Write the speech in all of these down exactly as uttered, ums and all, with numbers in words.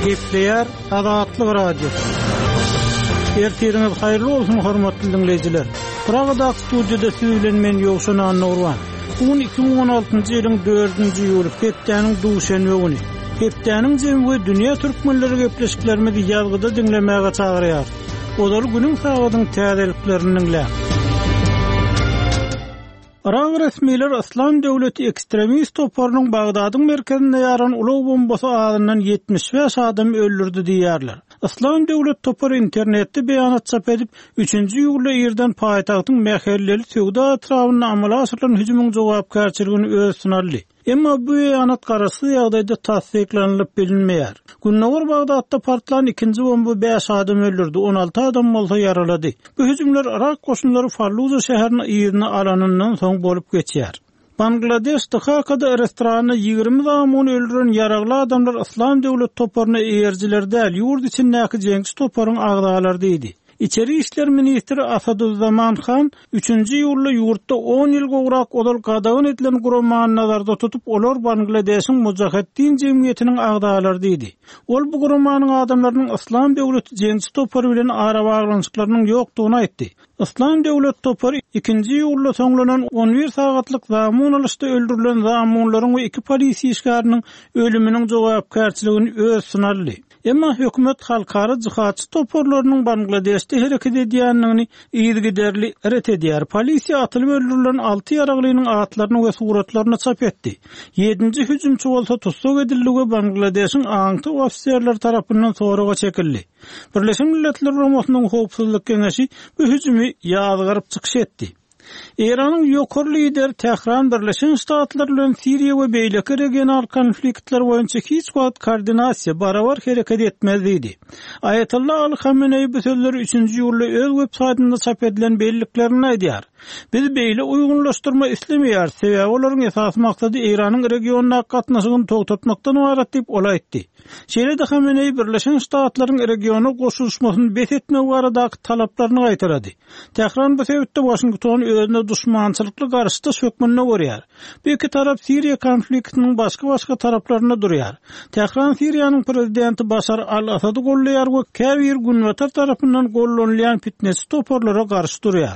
Gepleyer Azatlyk Radio. Ertiriniz hayırlı olsun hormatly dinleyijiler. Pragada studiyada süýlenmen ýokşan Nurwan. Bugün iki bin on altyncy ýylyň dördünji ýyly hepdeniň duşanby güni. Hepdeniň jemgy dünýä türkmenleri gepleşiklerimizi ýazgyda dinlemäge çagyrýar. Olar günüň sabatyň täzeliklerini dinle. Iran resmiler İslam Devleti ekstremist toparının Bagdadyň merkezinde yaran ulaw bombasy adından yetmiş beş adam öldürdi diýerler. İslam Devlet topary internetde beýanat çap edip üçünji ýyly ýerden paýtagtyň mähelleli söwda etrawyna amala asyrylan hüjümüň jogapkärçiligini öz sunarly. Emma bu beýanat garasy ýagdaýda tasdiklenilip bilinmeýär. Günnäwir Bagdatda partlanan ikinji bomba beş adam öldürdi, on alty adam bolsa yaralady. Bu hüjümler Irak goşunlary Falluja şäherine ýerine alanyndan soň bolup geçýär. Bangladeş Dhaka'da restoranyny ýygrimi zamany öldüren yaragly adamlar İslam Devlet toparyna eýerjiler däl, ýurt içindäki jeňsi toparyň agdalary diýdi. İçeri işler ministri Asaduzzaman Khan üçünji ýyly ýurtda on ýyl gowrak odal gadagyn edilen gurumany nazarda tutup olar Bangladeşiň Mujahiddin jemgyýetiniň agdalary diýdi. Ol bu gurumanyň adamlarynyň İslam Devleti jeňsi topary bilen ara baglanşyklarynyň ýokdugyny aýtdy. İslam Devlet topary ikinji ýyly soňlanan on bir sagatlyk zaman alışda öldürilen zamanlaryň we iki polisi işgäriniň ölüminiň jogapkärçiligini öz sunarly. Emma hökümet halkara cihatçı toparlarynyň Bangladeşde hereket edýändigini ýygyderli ret edýär. Polisiýa atylyp öldürilen alty ýaraglynyň atlaryny we suratlaryny çap etdi. yedinji hüjümçi bolsa tutsak edildi Bangladeşiň aňty ofisiýerler tarapyndan soraga çekildi. Birleşik Milletler Ramosynyň howpsuzlyk keňeşi bu hüjümi ýazgyryp çykyş etdi. İran'ın ýokary lider Tehran Birleşik Ştatlar bilen Siriýa we beýleki regional konfliktler boýunça hiç wagt koordinasiýa barabar hereket etmezdi. Ayatollah Ali Khamenei bu sözleri üçünji ýyly öz websaýtynda çap edilen belliklerini aýdýar. Biz beýle uýgunlaşdyrma islemeýär, sebäbi olaryň esas maksady Iranyň regionuna gatnaşygyny togtatmakdan ibaret diýip ola aýtdy. Şeýle-de Khamenei Birleşik Ştatlaryň regiona goşulmasyny bet etmek baradaky talaplaryny gaýtardy. Tehran bu sebäpde Washingtony özüne düşmançylykly garşyda sökmenine görýär. Bu iki tarap Siriýa konfliktiniň başga-başga taraplaryna durýar. Tehran Siriýanyň prezidenti Başar al-Asady gollaýar we käbir günwatar tarapyndan gollanýan fitnesi toparlara garşy durýar.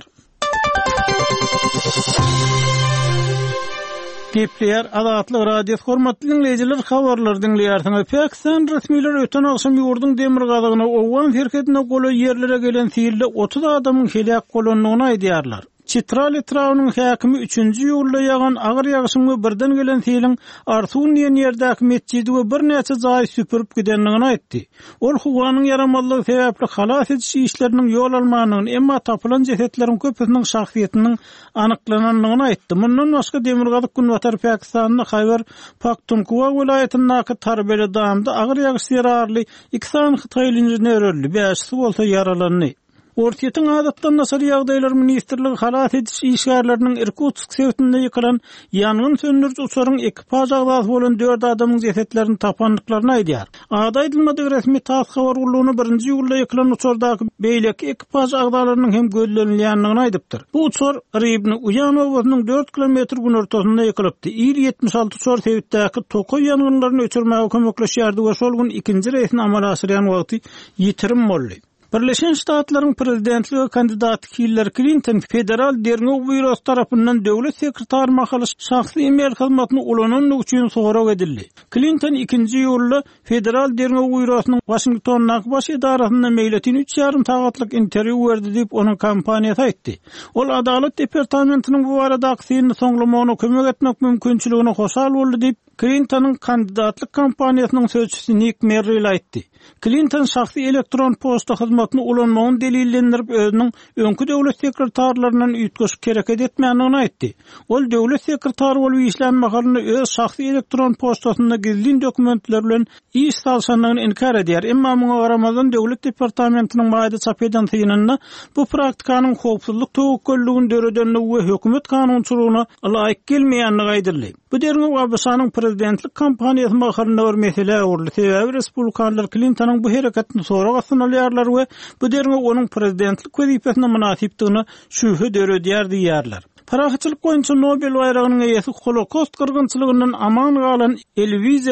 Gepleyer Azatlyk Radio hormatly dinleyijiler, habarlar dinleýärsiňiz. Pakistan resmiler öten akşam ýurdun demir gazygyna owgan herketine goly ýerlere gelen sirli otuz adamyň helak bolanlygyny aýdýarlar. Çitral etrawynyň häkimi üçünji ýyly ýagan agyr ýagşyň we birden gelen seliň Arsun diýen ýerdäki mesjidi we bir näçe jaý süpürüp gidenligini aýtdy. Ol howanyň yaramallygy sebäpli halas ediş işleriniň ýol almanyny, emma tapylan jesetleriň köpüsiniň şahsiýetiniň anyklananlygyny aýtdy. Mundan başga Demirgazyk Günwatar Pakistanyň Khyber Pakhtunkhwa welaýatyndaky Tarbele damda agyr ýagşy ýararly iki san Hytaý inženeri öldü, beşi bolsa yaralandy. Ortiýetiň adatdan nasar ýagdaýlar ministrligi halat ediş işgärleriniň Irkutsk şehrinde ýykylan ýangyn söndürüjü uçaryň ekipaj agzasy bolan dört adamyň jesetlerini tapandyklaryny aýdýar. Ada aýdylmady resmi tas habar ullugyny birinji ýylda ýykylan uçardaky beýleki ekipaj agzalarynyň hem gözlenilýändigini aýdypdyr. Bu uçar Rybny Uyanowynyň dört kilometr gün ortasynda ýykylypdy. İl yetmiş alty uçar sebäpdäki tokoy ýangynlaryny öçürmäge kömekleşýärdi we şol gün ikinji reýsini amala asyrýan wagty ýitirim boldy. Birleşik Ştatlaryň prezidentligi kandidaty Hillary Clinton federal derňek bürosy tarapyndan döwlet sekretary mahaly şahsy email hyzmatyny ulananlyk üçin sorag edildi. Clinton ikinji ýyly federal derňek bürosynyň Washingtondaky baş edarasynda meýletin üç ýarym sagatlyk interwýu berdi diýip onuň kampaniýasy aýtdy. Ol Adalet departamentiniň bu baradaky syny soňlamagyna kömek etmek mümkinçiligine hoşal boldy diýip Clinton'ın kandidatlyk kampaniýasynyň sözçüsü Nick Merrill aýtdy. Clinton şahsy elektron posta hyzmatyny ulanmagyny delillendirip özüniň öňkü döwlet sekretarlarynyň üýtgeşik kereket etmänligini aýtdy. Ol döwlet sekretary bolup işlenmegini öz şahsy elektron postasynda gizli dokumentler bilen iş salşanlygyny inkar edýär. Emma muňa garamazdan döwlet departamentiniň maýda çap eden synynda bu praktikanyň howpsuzlyk töwekkülligini döredenligi we hökümet kanunçylygyna laýyk gelmeýänligi aýdyldy. Bu derňek Obamanyň prezidentlik kampaniýasy mahalynda bir mesele urly. Sebäbi respublikanlar Clinton'ın bu hareketini soraga sunalýarlar we bu derňek onuň prezidentlik wezipesine münasipdigini şübhe döredýär diýerler. Parahatçylyk boýunça Nobel bayragynyň eýesi Holocaust gyrgynçylygynyň aman galan Elie Wiesel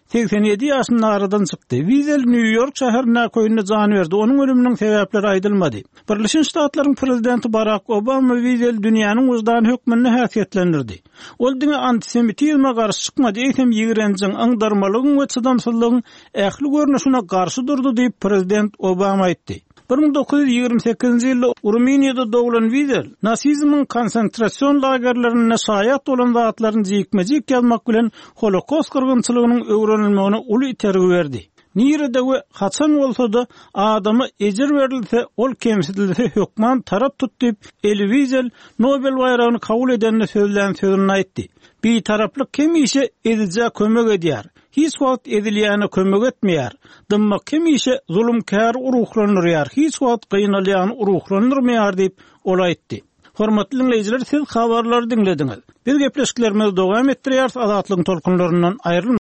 seksen yedi ýaşynda aradan çykdy. Wiesel New York şäherine köýüne jan berdi. Onuň ölüminiň sebäpleri aýdylmady. Birleşik Ştatlaryň prezidenti Barack Obama Wiesel dünýäniň ujdan hökmüne häsiýetlendirdi. Ol diňe antisemitizme garşy çykmady, eýsem ýigrenjiň aňdarmalygyň we çydamsyzlygyň ähli görnüşine garşy durdy diýip prezident Obama aýtdy. bir ming dokuz yüz ýygrimi sekizinji ýylda Ruminiýada doglan Wiesel nasizmiň konsentrasiýon lagerlerine şaýat bolan zatlaryň jikmejik ýazmak bilen Holokost gyrgynçylygynyň öwrenilmegine uly tergi berdi. Nirede we haçan bolsa-da adamy ejir berilse, ol kemsidilse hökman tarap tut diýip Elie Wiesel Nobel bayragyny kabul edende sözlän sözüni aýtdy. Bir taraplyk kim işe edilje kömek edýär. Hiç wagt edilýäne kömek etmeýär. Dymma kim işe zulümkär uruhlanýar. Hiç wagt gynalýan uruhlanýar diýip ol aýtdy. Hormatly dinleýijiler, siz habarlary dinlediňiz. Biz gepleşiklerimizi dowam etdirýär, azatlygyň tolkunlaryndan aýrylma.